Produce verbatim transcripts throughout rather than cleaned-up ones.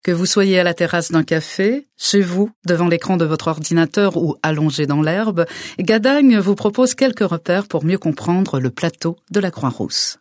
Que vous soyez à la terrasse d'un café, chez vous, devant l'écran de votre ordinateur ou allongé dans l'herbe, Gadagne vous propose quelques repères pour mieux comprendre le plateau de la Croix-Rousse.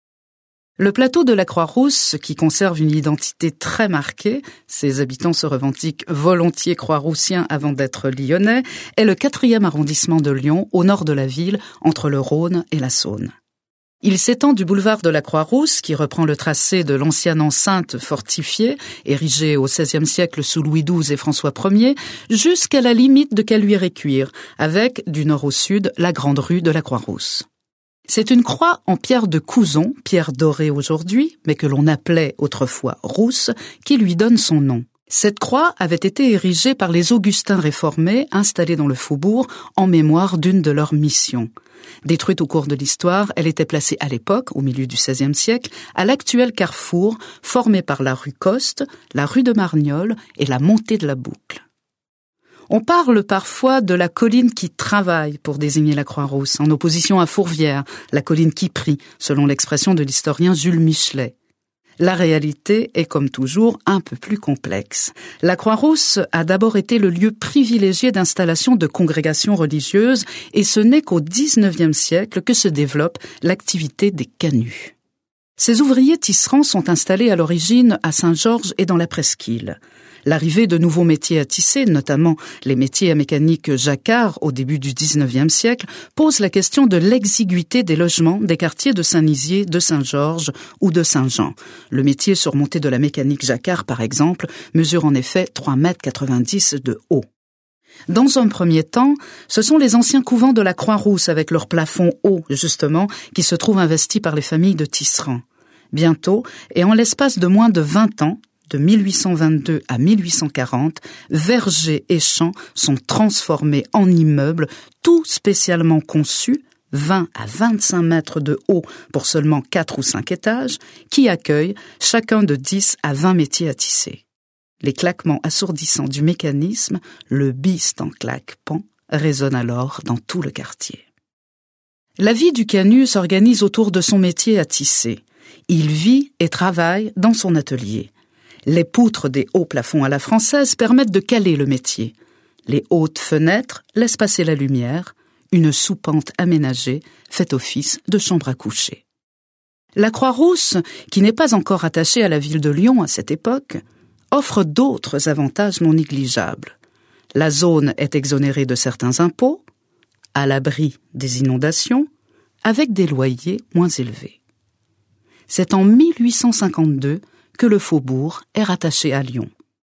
Le plateau de la Croix-Rousse, qui conserve une identité très marquée, ses habitants se revendiquent volontiers croix-roussiens avant d'être lyonnais, est le quatrième arrondissement de Lyon, au nord de la ville, entre le Rhône et la Saône. Il s'étend du boulevard de la Croix-Rousse, qui reprend le tracé de l'ancienne enceinte fortifiée, érigée au seizième siècle sous Louis douze et François Ier, jusqu'à la limite de Caluire-et-Cuire, avec, du nord au sud, la grande rue de la Croix-Rousse. C'est une croix en pierre de Couzon, pierre dorée aujourd'hui, mais que l'on appelait autrefois rousse, qui lui donne son nom. Cette croix avait été érigée par les Augustins réformés installés dans le faubourg en mémoire d'une de leurs missions. Détruite au cours de l'histoire, elle était placée à l'époque, au milieu du seizième siècle, à l'actuel carrefour formé par la rue Coste, la rue de Margnolles et la montée de la Boucle. On parle parfois de la colline qui travaille pour désigner la Croix-Rousse, en opposition à Fourvière, la colline qui prie, selon l'expression de l'historien Jules Michelet. La réalité est, comme toujours, un peu plus complexe. La Croix-Rousse a d'abord été le lieu privilégié d'installation de congrégations religieuses, et ce n'est qu'au dix-neuvième siècle que se développe l'activité des canuts. Ces ouvriers tisserands sont installés à l'origine à Saint-Georges et dans la Presqu'île. L'arrivée de nouveaux métiers à tisser, notamment les métiers à mécanique jacquard au début du dix-neuvième siècle, pose la question de l'exiguïté des logements des quartiers de Saint-Nizier, de Saint-Georges ou de Saint-Jean. Le métier surmonté de la mécanique jacquard, par exemple, mesure en effet trois mètres quatre-vingt-dix de haut. Dans un premier temps, ce sont les anciens couvents de la Croix-Rousse avec leurs plafonds hauts, justement, qui se trouvent investis par les familles de tisserands. Bientôt, et en l'espace de moins de vingt ans, de mille huit cent vingt-deux à mille huit cent quarante, vergers et champs sont transformés en immeubles, tout spécialement conçus, vingt à vingt-cinq mètres de haut pour seulement quatre ou cinq étages, qui accueillent chacun de dix à vingt métiers à tisser. Les claquements assourdissants du mécanisme, le biste en claque-pan, résonnent alors dans tout le quartier. La vie du canut s'organise autour de son métier à tisser. Il vit et travaille dans son atelier. Les poutres des hauts plafonds à la française permettent de caler le métier. Les hautes fenêtres laissent passer la lumière. Une soupente aménagée fait office de chambre à coucher. La Croix-Rousse, qui n'est pas encore attachée à la ville de Lyon à cette époque, offre d'autres avantages non négligeables. La zone est exonérée de certains impôts, à l'abri des inondations, avec des loyers moins élevés. C'est en mille huit cent cinquante-deux que le faubourg est rattaché à Lyon.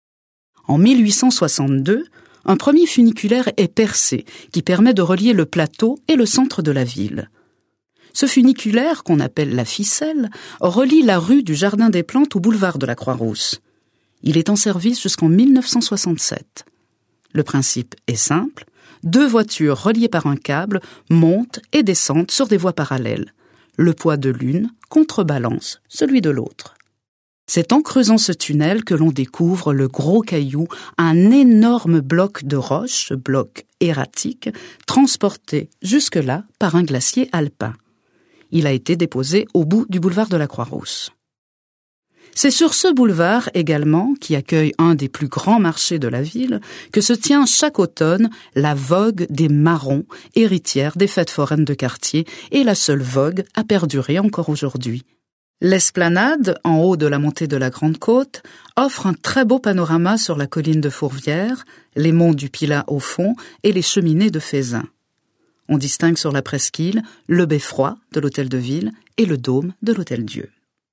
En mille huit cent soixante-deux, un premier funiculaire est percé qui permet de relier le plateau et le centre de la ville. Ce funiculaire, qu'on appelle la ficelle, relie la rue du Jardin des Plantes au boulevard de la Croix-Rousse. Il est en service jusqu'en mille neuf cent soixante-sept. Le principe est simple, deux voitures reliées par un câble montent et descendent sur des voies parallèles. Le poids de l'une contrebalance celui de l'autre. C'est en creusant ce tunnel que l'on découvre le gros caillou, un énorme bloc de roche, bloc erratique, transporté jusque-là par un glacier alpin. Il a été déposé au bout du boulevard de la Croix-Rousse. C'est sur ce boulevard également, qui accueille un des plus grands marchés de la ville, que se tient chaque automne la vogue des marrons, héritière des fêtes foraines de quartier, et la seule vogue à perdurer encore aujourd'hui. L'esplanade, en haut de la montée de la Grande Côte, offre un très beau panorama sur la colline de Fourvière, les monts du Pilat au fond et les cheminées de Fézin. On distingue sur la presqu'île le beffroi de l'Hôtel de Ville et le dôme de l'Hôtel Dieu.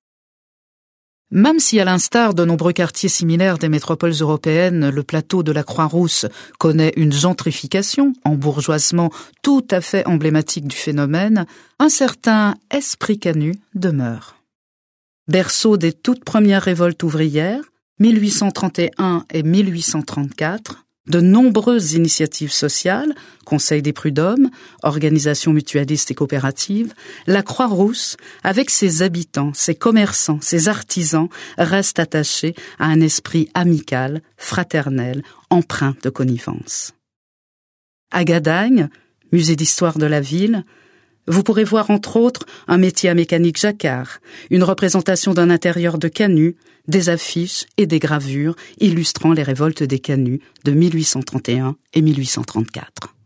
Même si, à l'instar de nombreux quartiers similaires des métropoles européennes, le plateau de la Croix-Rousse connaît une gentrification, embourgeoisement tout à fait emblématique du phénomène, un certain esprit canut demeure. Berceau des toutes premières révoltes ouvrières, mille huit cent trente et un et mille huit cent trente-quatre, de nombreuses initiatives sociales, Conseil des prud'hommes, organisations mutualistes et coopératives, la Croix-Rousse, avec ses habitants, ses commerçants, ses artisans, reste attachée à un esprit amical, fraternel, empreint de connivence. À Gadagne, musée d'histoire de la ville, Vous pourrez voir entre autres un métier à mécanique jacquard, une représentation d'un intérieur de canut, des affiches et des gravures illustrant les révoltes des canuts de mille huit cent trente et un et mille huit cent trente-quatre.